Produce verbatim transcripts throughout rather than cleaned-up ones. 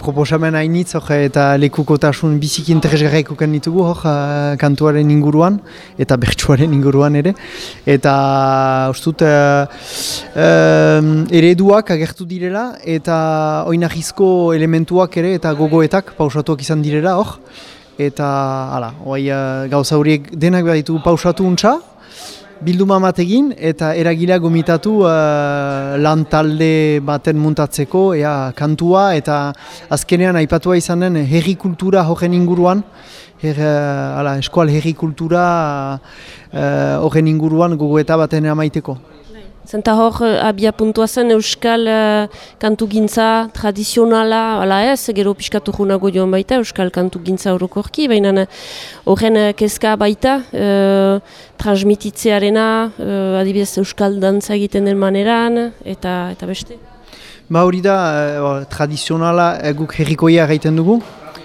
proposamen hainitz hor, eta lekukotasun biziki interesgarria ikusten ditugu hor, uh, kantuaren inguruan eta bertsuaren inguruan ere. Eta ustut uh, uh, ereduak agertu direla eta oinarrizko elementuak ere eta gogoetak pausatuak izan direla hor. Eta hala, oai, uh, gauza horiek denak behar ditugu pausatu untsa, bilduma batekin eta eragilea gomitatu uh, lan talde baten muntatzeko ea kantua eta azkenean aipatua izan den herri kultura horren inguruan, her, uh, ala, eskual herri kultura horren uh, inguruan gogoeta baten amaiteko. Zenta hor, abia puntua zen euskal uh, kantugintza tradizionala, ala ez, gero piskatu junago joan baita, euskal kantugintza orokorki, baina horren uh, kezka baita, uh, transmititzearena, uh, adibidez euskal dantza egiten den maneran, eta eta beste? Ba hori da, uh, tradizionala uh, guk herrikoia egiten dugu,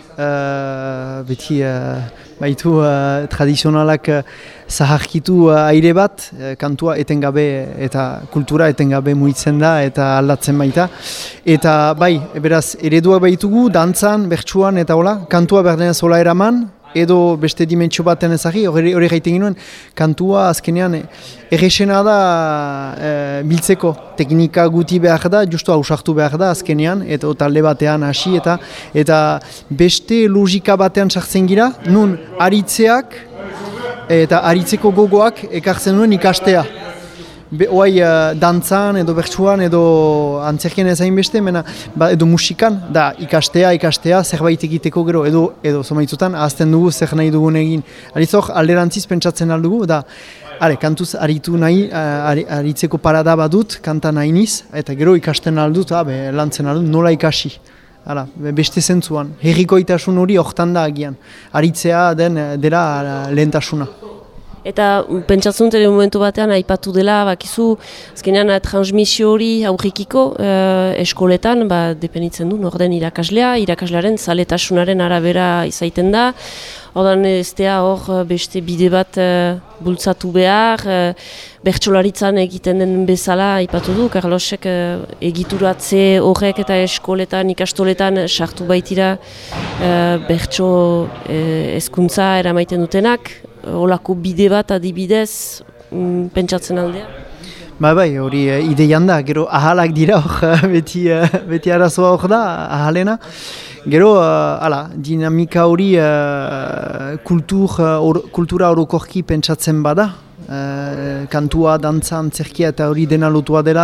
uh, beti uh, baitu uh, tradizionalak uh, zaharkitu uh, aire bat, uh, kantua etengabe eta kultura etengabe muitzen da eta aldatzen baita. Eta bai, beraz, ereduak baitugu, dantzan, bertsuan eta hola, kantua berdena zola eraman, edo beste dimentsio baten ezagri, hori gaiten ginoen, kantua azkenean errexena da e, biltzeko. Teknika guti behar da, justu hausartu behar da azkenean, eta talde batean hasi eta eta beste logika batean sartzen gira, nun aritzeak eta aritzeko gogoak ekartzen nuen ikastea. Be, oai, uh, dantzan edo bertsuan edo antzerkien ezain beste, mena, ba, edo musikan, da ikastea, ikastea, zerbait egiteko gero, edo, edo zomaitzutan, ahazten dugu zer nahi dugun egin. Aritzok, alderantziz pentsatzen aldugu, da, are, kantuz aritu nahi, uh, aritzeko parada badut, kanta nahi niz, eta gero ikasten aldut, ah, be, lantzen aldut, nola ikasi. Hala, beste zentzuan, herrikoitasun hori hortan da agian, aritzea den dela lehentasuna. Eta pentsatzen dut momentu batean aipatu dela, bakizu, azkenean transmisio hori aurrikiko eh, eskoletan, ba, depenitzen du, norden irakaslea, irakaslearen zaletasunaren arabera izaiten da. Ordan ez da hor beste bide bat eh, bultzatu behar, eh, bertsolaritzan egiten den bezala aipatu du, Carlosek eh, egituratze horrek eta eskoletan, ikastoletan sartu baitira eh, bertso eh, hezkuntza eramaiten dutenak, olako bide bat adibidez mm, pentsatzen aldea? Ba bai, hori uh, ideian da, gero ahalak dira hor, beti, uh, beti arazoa hor da, ahalena. Gero, uh, ala, dinamika hori uh, kultur, uh, or, kultura orokorki pentsatzen bada. Uh, kantua, dantza, antzerkia eta hori dena lotua dela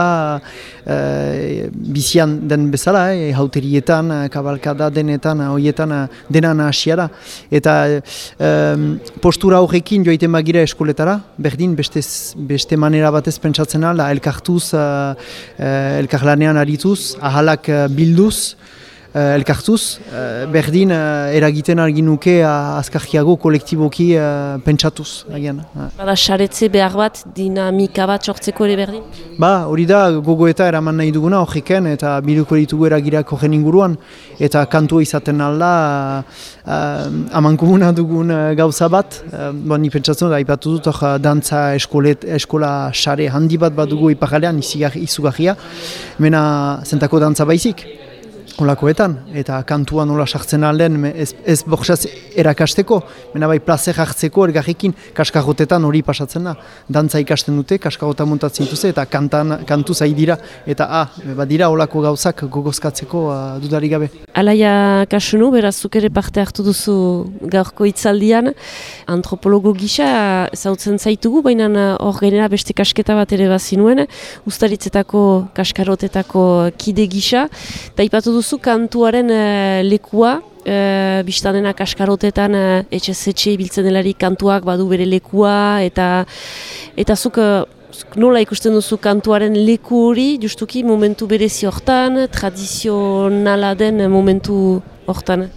uh, bizian den bezala, eh, hauterietan, kabalkada denetan, horietan dena nahasia da. Eta um, postura horrekin joaiten bagira eskoletara, berdin beste, beste manera batez pentsatzen alda, elkartuz, uh, uh, elkarlanean arituz, ahalak uh, bilduz, Uh, elkartuz, uh, berdin uh, eragiten argi nuke uh, azkarkiago kolektiboki uh, pentsatuz. Agian. Uh. Bada saretze behar bat, dinamika bat sortzeko ere berdin? Ba, hori da gogoeta eraman nahi duguna horreken eta biluko ditugu eragirak horren inguruan eta kantua izaten alda uh, amankomuna dugun uh, gauza bat. Uh, bon, ni pentsatzen da, ipatu dut uh, dantza eskolet, eskola sare handi bat bat dugu ipagalean, izugarria, mena zentako dantza baizik. Olakoetan, eta kantua nola sartzen alden ez, ez boxaz erakasteko, mena bai plazer hartzeko ergarrekin kaskarotetan hori pasatzen da. Dantza ikasten dute, kaskarota montatzen dituze eta kantan, kantu zai dira, eta ah, badira olako gauzak gogozkatzeko uh, dudari gabe. Alaia Kasunu, beraz zuk ere parte hartu duzu gaurko hitzaldian, antropologo gisa zautzen zaitugu, baina hor genera beste kasketa bat ere bazinuen, ustaritzetako kaskarotetako kide gisa, eta ipatu duzu kantuaren uh, lekua, uh, biztanena kaskarotetan uh, etxe-zetxe ibiltzen delarik kantuak badu bere lekua, eta eta zuk uh, nola ikusten duzu kantuaren leku hori, justuki momentu berezi hortan, tradizionala den momentu hortan?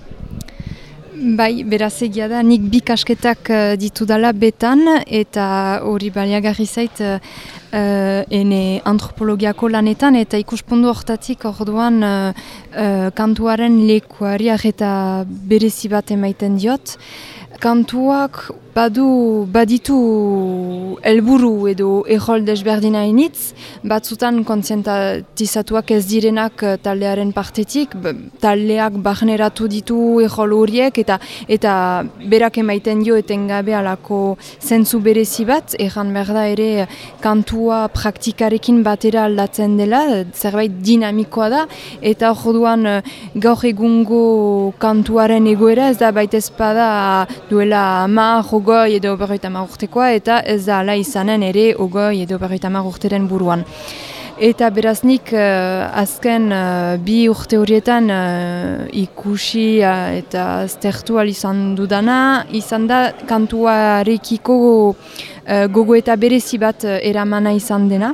Bai, beraz egia da, nik bi kasketak uh, ditu dala betan, eta hori baliagarri zait uh, uh, ene antropologiako lanetan, eta ikuspundu hortatik orduan uh, uh, kantuaren lekuari eta berezi bat emaiten diot. Kantuak badu baditu helburu edo errol desberdina initz, batzutan kontzientizatuak ez direnak taldearen partetik, taldeak barneratu ditu errol horiek eta eta berak emaiten dio etengabe alako zentzu berezi bat, erran behar da ere kantua praktikarekin batera aldatzen dela, zerbait dinamikoa da, eta orduan gaur egungo kantuaren egoera ez da baita ezpada duela hamar, ogoi edo berrogeita hamar urtekoa eta ez da ala izanen ere ogoi edo berrogeita hamar urteren buruan. Eta beraz nik uh, azken uh, bi urte horietan uh, ikusi uh, eta aztertu izan dudana, izan da kantuarekiko uh, gogo eta berezi bat uh, eramana izan dena.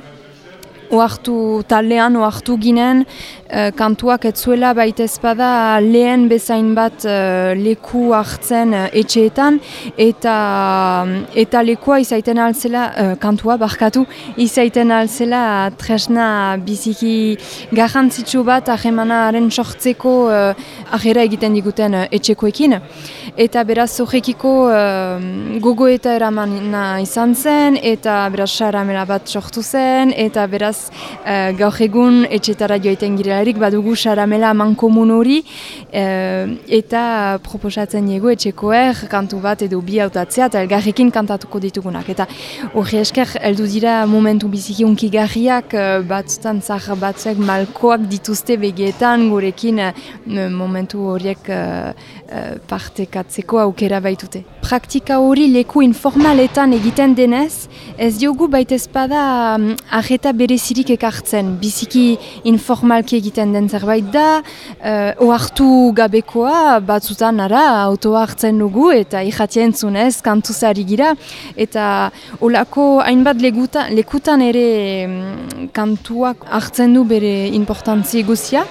Oartu taldean, oartu ginen, uh, kantuak ez zuela baita ezpada lehen bezain bat uh, leku hartzen uh, etxeetan, eta, eta lekua izaiten alzela, uh, kantua barkatu, izaiten alzela tresna biziki garrantzitsu bat ahemanaren sortzeko uh, ahera egiten diguten uh, etxekoekin. Eta beraz horrekiko uh, gogo eta eramana izan zen, eta beraz saramela bat sortu zen, eta beraz Uh, gaur egun etxetara joaiten girelarik badugu saramela mankomun hori uh, eta proposatzen diegu etxekoer kantu bat edo bi hautatzea eta elgarrekin kantatuko ditugunak. Eta hori esker heldu dira momentu biziki unkigarriak, uh, batzutan zahar batzuk malkoak dituzte begietan gurekin uh, momentu horiek uh, uh, partekatzeko aukera baitute. Praktika hori leku informaletan egiten denez, ez diogu baita ezpada um, arreta berezirik ekartzen, biziki informalki egiten den zerbait da, uh, ohartu gabekoa, batzutan ara, autoa hartzen dugu eta irratia entzunez, kantuzari gira, eta olako hainbat leguta, lekutan ere um, kantuak hartzen du bere importantzi guzia.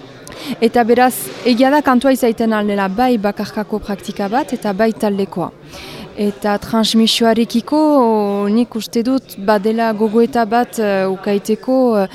Eta beraz, egia da kantua izaiten aldela bai bakarkako praktika bat eta bai taldekoa. Eta transmisioarekiko nik uste dut badela gogoeta bat uh, ukaiteko uh,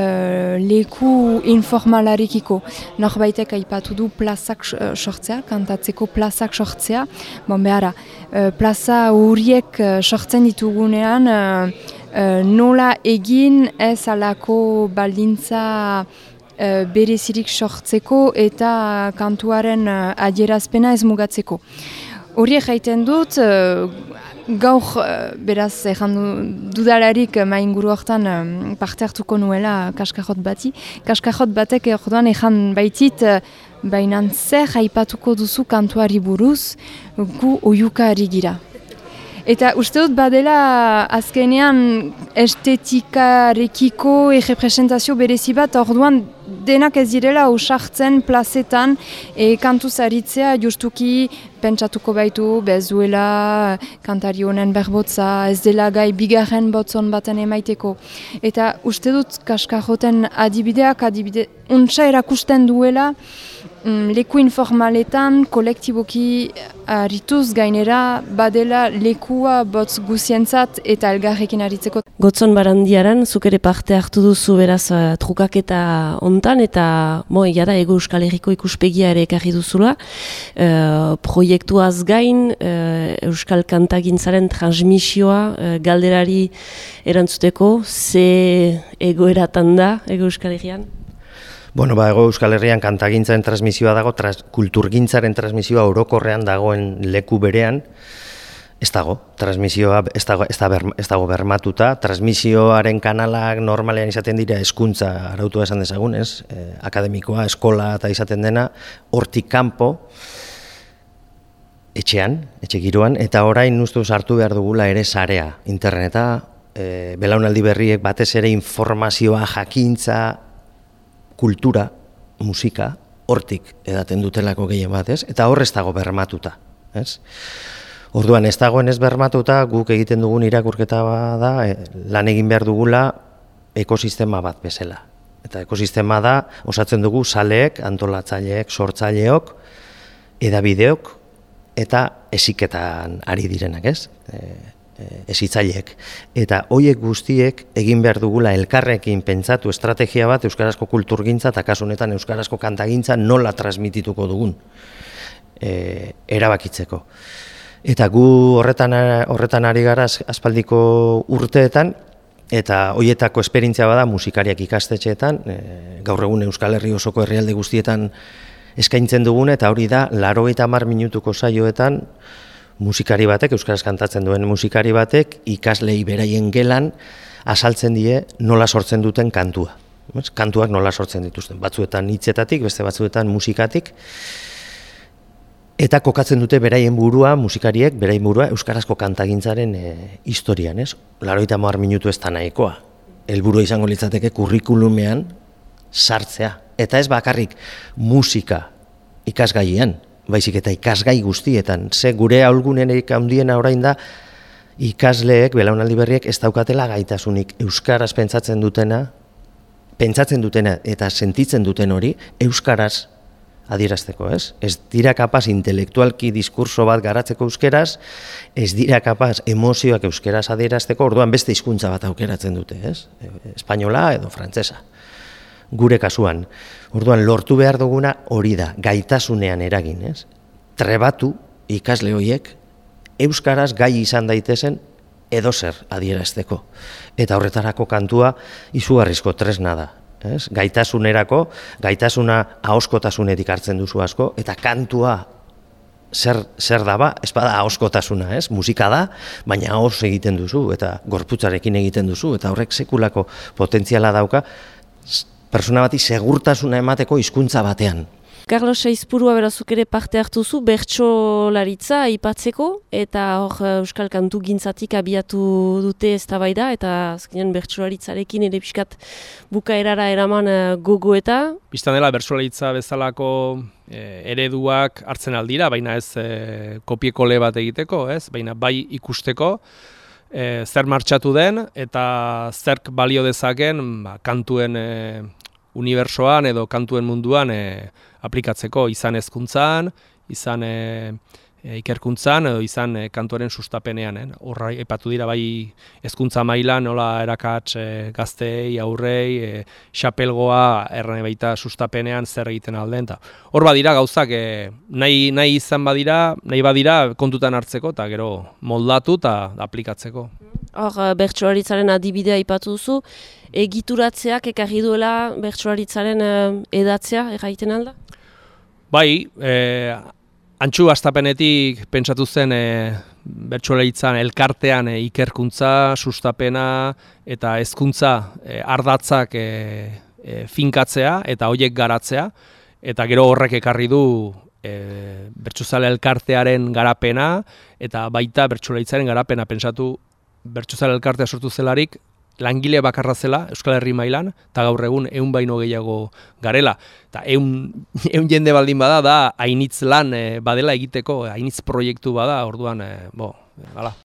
leku informalarekiko. Norbaitek aipatu du plazak sortzea, kantatzeko plazak sortzea. Bon, behara, uh, plaza horiek uh, sortzen ditugunean uh, uh, nola egin ez alako baldintza Uh, berezirik sortzeko eta kantuaren uh, adierazpena ez mugatzeko. Hori egiten dut, uh, gaur, uh, beraz, egin dudalarik uh, mainguru hortan um, parte hartuko nuela kaskajot bati. Kaskajot batek orduan egin baitit, uh, bainan zer aipatuko duzu kantuari buruz, gu oiukari gira. Eta uste dut badela azkenean estetikarekiko errepresentazio berezi bat, orduan denak ez direla usartzen plazetan e, kantu zaritzea justuki pentsatuko baitu, bezuela kantari honen berbotza, ez dela gai bigarren botzon baten emaiteko. Eta uste dut kaskajoten adibideak adibide untsa erakusten duela, Mm, leku informaletan, kolektiboki arrituz gainera, badela lekua botz guzientzat eta elgarrekin aritzeko. Gotzon Barandiaran, zuk ere parte hartu duzu beraz uh, trukaketa hontan eta mo, egia da Ego Euskal Herriko ikuspegia ere ekarri duzula. Uh, proiektuaz gain, uh, Euskal Kantagintzaren transmisioa uh, galderari erantzuteko, ze egoeratan da Ego Euskal Herrian? Bueno, ba, Ego Euskal Herrian kantagintzaren transmisioa dago, tras, kulturgintzaren transmisioa orokorrean dagoen leku berean, ez dago, transmisioa ez dago, ez dago, ez dago bermatuta, transmisioaren kanalak normalean izaten dira hezkuntza arautua esan dezagun, ez? Eh, akademikoa, eskola eta izaten dena, hortik kanpo, etxean, etxe giroan, eta orain ustuz hartu behar dugula ere sarea, interneta, eh, belaunaldi berriek batez ere informazioa, jakintza, kultura, musika, hortik edaten dutelako gehien bat, ez? Eta hor ez dago bermatuta, ez? Orduan, ez dagoen ez bermatuta, guk egiten dugun irakurketa da, e, lan egin behar dugula ekosistema bat bezala. Eta ekosistema da, osatzen dugu saleek, antolatzaileek, sortzaileok, edabideok, eta heziketan ari direnak, ez? E, hezitzaileek. Eta hoiek guztiek egin behar dugula elkarrekin pentsatu estrategia bat euskarazko kulturgintza eta kasu honetan euskarazko kantagintza nola transmitituko dugun e, erabakitzeko. Eta gu horretan, horretan ari gara aspaldiko urteetan, eta hoietako esperientzia bada musikariak ikastetxeetan, e, gaur egun Euskal Herri osoko herrialde guztietan eskaintzen dugun, eta hori da, laurogeita hamar minutuko saioetan, musikari batek, euskaraz kantatzen duen musikari batek, ikaslei beraien gelan, azaltzen die nola sortzen duten kantua. Kantuak nola sortzen dituzten, batzuetan hitzetatik, beste batzuetan musikatik, eta kokatzen dute beraien burua, musikariek, beraien burua, euskarazko kantagintzaren e, historian, ez? laurogeita hamar minutu ez da nahikoa. Helburua izango litzateke kurrikulumean sartzea. Eta ez bakarrik musika ikasgaian, baizik eta ikasgai guztietan. Ze gure aholgunenek handiena orain da, ikasleek, belaunaldi berriek, ez daukatela gaitasunik euskaraz pentsatzen dutena, pentsatzen dutena eta sentitzen duten hori, euskaraz adierazteko, ez? Ez dira kapaz intelektualki diskurso bat garatzeko euskeraz, ez dira kapaz emozioak euskeraz adierazteko, orduan beste hizkuntza bat aukeratzen dute, ez? Espainola edo frantsesa. Gure kasuan. Orduan lortu behar duguna hori da, gaitasunean eragin, ez? Trebatu ikasle horiek euskaraz gai izan daitezen edozer adierazteko. Eta horretarako kantua izugarrizko tresna da. Ez? Gaitasunerako, gaitasuna ahoskotasunetik hartzen duzu asko, eta kantua zer, zer daba, ez bada ahoskotasuna, ez? Musika da, baina ahoz egiten duzu, eta gorputzarekin egiten duzu, eta horrek sekulako potentziala dauka, persona bati segurtasuna emateko hizkuntza batean. Carlos Aizpurua berazuk ere parte hartu zu, bertsolaritza aipatzeko, eta hor euskal kantu gintzatik abiatu dute eztabaida, eta azkenean bertsolaritzarekin ere pixkat bukaerara eraman gogoeta. Bistan dela bertsolaritza bezalako e, ereduak hartzen aldira, baina ez e, kopiekole bat egiteko, ez? Baina bai ikusteko, e, zer martxatu den, eta zerk balio dezaken ba, kantuen e, unibertsoan edo kantuen munduan e, aplikatzeko, izan hezkuntzan, izan e, e, ikerkuntzan edo izan e, kantuaren sustapenean. Eh? Horra epatu dira bai hezkuntza mailan, nola erakats e, gaztei, aurrei, e, xapelgoa erran baita sustapenean zer egiten alden. Hor badira gauzak e, nahi, nahi izan badira, nahi badira kontutan hartzeko eta gero moldatu eta aplikatzeko. Hor, bertsolaritzaren adibidea aipatu duzu, egituratzeak ekarri duela bertsolaritzaren edatzea erraiten alda? Bai, e, antxu hastapenetik pentsatu zen e, bertsolaritzan elkartean e, ikerkuntza, sustapena eta hezkuntza e, ardatzak e, e, finkatzea eta horiek garatzea, eta gero horrek ekarri du e, bertsozale elkartearen garapena eta baita bertsolaritzaren garapena. Pentsatu bertsozale elkartea sortu zelarik, langile bakarra zela Euskal Herri mailan, eta gaur egun ehun baino gehiago garela. Eta ehun jende baldin bada, da hainitz lan e, badela egiteko, hainitz proiektu bada, orduan, e, bo, hala.